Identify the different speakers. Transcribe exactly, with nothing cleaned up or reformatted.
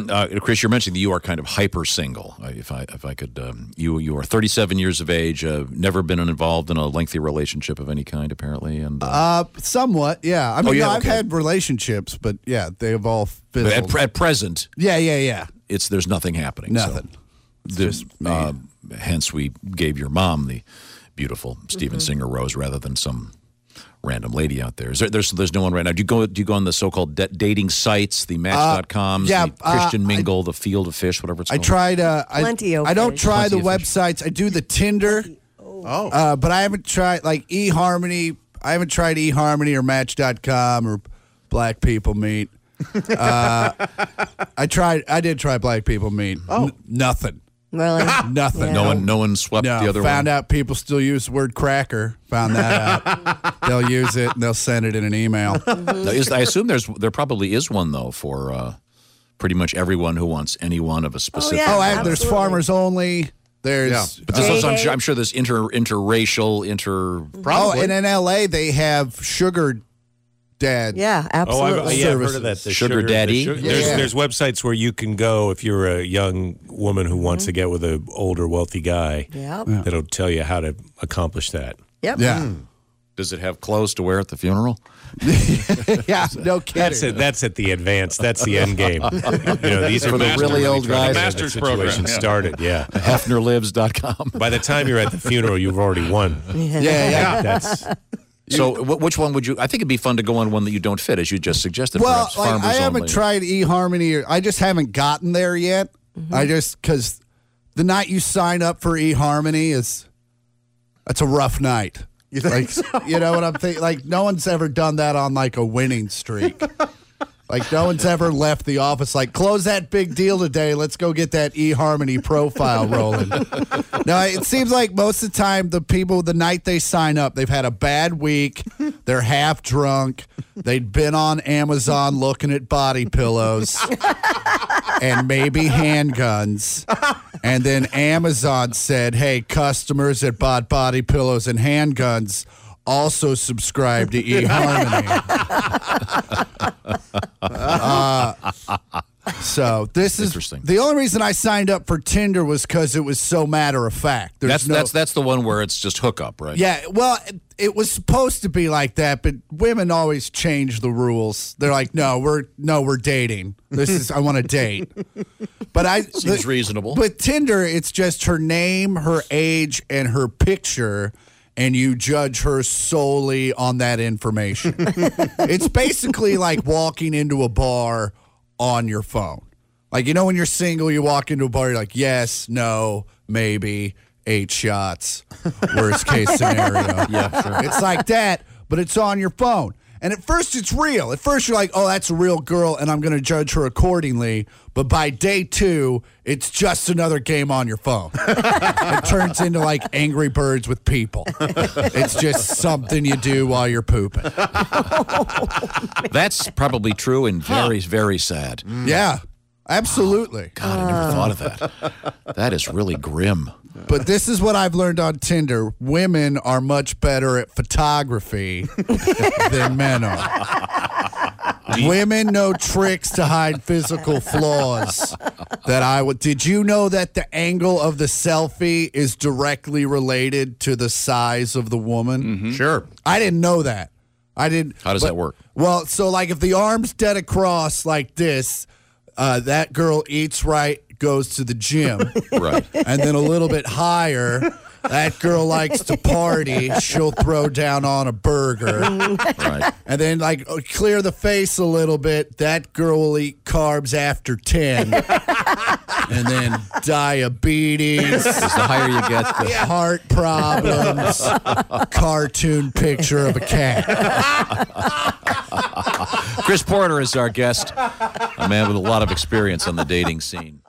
Speaker 1: Uh, Chris, you're mentioning that you are kind of hyper single. Uh, if I if I could, um, you you are thirty-seven years of age, uh, never been involved in a lengthy relationship of any kind, apparently, and uh,
Speaker 2: Uh, somewhat, yeah. I mean,
Speaker 1: Oh, yeah,
Speaker 2: no, I've
Speaker 1: okay.
Speaker 2: had relationships, but yeah, they have all
Speaker 1: but
Speaker 2: fizzled.
Speaker 1: at, pre- at present,
Speaker 2: yeah, yeah, yeah.
Speaker 1: it's there's nothing happening.
Speaker 2: Nothing.
Speaker 1: So,
Speaker 2: It's
Speaker 1: the-
Speaker 2: just me.
Speaker 1: uh, hence, we gave your mom the beautiful Steven
Speaker 2: Mm-hmm.
Speaker 1: Singer rose rather than some random lady out there. Is there there's there's no one right now. Do you go do you go on the so-called de- dating sites, the Match dot coms,
Speaker 2: yeah,
Speaker 1: the Christian
Speaker 2: uh,
Speaker 1: Mingle, the Field of Fish, whatever it's
Speaker 2: I
Speaker 1: called?
Speaker 2: tried. Uh, I,
Speaker 3: Plenty of
Speaker 2: I don't
Speaker 3: fish.
Speaker 2: try
Speaker 1: Plenty
Speaker 2: the
Speaker 1: of fish.
Speaker 2: websites. I do the Tinder.
Speaker 4: Oh.
Speaker 2: Uh, but I haven't tried like eHarmony. I haven't tried eHarmony or Match dot com or Black People Meet. Uh, I tried. I did try Black People Meet. Oh, N- nothing.
Speaker 3: Really?
Speaker 2: Nothing.
Speaker 3: Yeah.
Speaker 1: No one no one swept
Speaker 2: No,
Speaker 1: the other
Speaker 2: found
Speaker 1: one.
Speaker 2: out people still use the word cracker. Found that out. They'll use it and they'll send it in an email.
Speaker 1: Now, is, I assume there's there probably is one though for uh, pretty much everyone who wants anyone of a specific.
Speaker 3: yeah.
Speaker 2: Oh, I have, there's
Speaker 3: Absolutely.
Speaker 2: farmers only. There's
Speaker 4: Yeah.
Speaker 1: But this is, I'm
Speaker 3: J-Day.
Speaker 1: sure I'm sure there's inter interracial inter.
Speaker 2: oh, and in L A they have sugar dad.
Speaker 3: Yeah,
Speaker 5: Oh,
Speaker 3: absolutely.
Speaker 5: I've, yeah, I've heard of that. The
Speaker 1: Sugar daddy?
Speaker 5: the su-
Speaker 2: Yeah.
Speaker 5: there's,
Speaker 2: Yeah.
Speaker 5: there's websites where you can go if you're a young woman who wants to get with an older, wealthy guy.
Speaker 3: Yep.
Speaker 5: That'll tell you how to accomplish that.
Speaker 3: Yep.
Speaker 2: Yeah.
Speaker 1: Does it have clothes to wear at the funeral?
Speaker 2: Yeah, no kidding.
Speaker 5: That's it. That's at the advanced. That's the end game. You know, these are
Speaker 1: For the
Speaker 5: master-
Speaker 1: really old
Speaker 5: trying to
Speaker 1: guys.
Speaker 5: get the
Speaker 4: Master's program,
Speaker 5: situation
Speaker 4: yeah.
Speaker 5: started. Yeah.
Speaker 1: Hefner Lives dot com.
Speaker 5: By the time you're at the funeral, you've already won.
Speaker 2: yeah, yeah.
Speaker 5: That's
Speaker 1: So, wh- which one would you? I think it'd be fun to go on one that you don't fit, as you just suggested.
Speaker 2: Well,
Speaker 1: perhaps
Speaker 2: like,
Speaker 1: farmers
Speaker 2: I haven't
Speaker 1: only.
Speaker 2: tried eHarmony. Or, I just haven't gotten there yet. I just because the night you sign up for eHarmony is that's a rough night. You like, you know what I'm thinking? Like, no one's ever done that on like a winning streak. Like, no one's ever left the office like, close that big deal today. Let's go get that eHarmony profile rolling. No, it seems like most of the time, the people, the night they sign up, they've had a bad week. They're half drunk. They'd been on Amazon looking at body pillows and maybe handguns. And then Amazon said, hey, customers that bought body pillows and handguns also subscribe to eHarmony. uh, so this is
Speaker 1: Interesting.
Speaker 2: the only reason I signed up for Tinder was because it was so matter of fact. There's
Speaker 1: That's
Speaker 2: no,
Speaker 1: that's that's the one where it's just hookup, right?
Speaker 2: yeah, well, it, it was supposed to be like that, but women always change the rules. They're like, no, we're no, we're dating. This is I want to date. But I
Speaker 1: Seems
Speaker 2: the-
Speaker 1: reasonable.
Speaker 2: But Tinder, it's just her name, her age, and her picture, and you judge her solely on that information. It's basically like walking into a bar on your phone. Like, you know, when you're single, you walk into a bar, you're like, yes, no, maybe, eight shots, worst case scenario.
Speaker 1: Yeah, sure.
Speaker 2: It's like that, but it's on your phone. And at first, it's real. At first, you're like, oh, that's a real girl, and I'm going to judge her accordingly. But by day two, it's just another game on your phone. It turns into like Angry Birds with people. It's just something you do while you're pooping.
Speaker 1: That's probably true and very very sad.
Speaker 2: Yeah, absolutely.
Speaker 1: God, I never thought of that. That is really grim.
Speaker 2: But this is what I've learned on Tinder. Women are much better at photography than men are. Women know tricks to hide physical flaws that I would. Did you know that the angle of the selfie is directly related to the size of the woman?
Speaker 4: Sure.
Speaker 2: I didn't know that. I didn't.
Speaker 1: How does
Speaker 2: but-
Speaker 1: that work?
Speaker 2: Well, so like if the arm's dead across like this, uh, that girl eats right, goes to the gym.
Speaker 1: Right.
Speaker 2: And then a little bit higher, that girl likes to party. She'll throw down on a burger.
Speaker 1: Right.
Speaker 2: And then, like, uh, clear the face a little bit. That girl will eat carbs after ten. And then diabetes,
Speaker 1: The higher you get, the
Speaker 2: heart problems, cartoon picture of a cat.
Speaker 1: Chris Porter is our guest, a man with a lot of experience on the dating scene.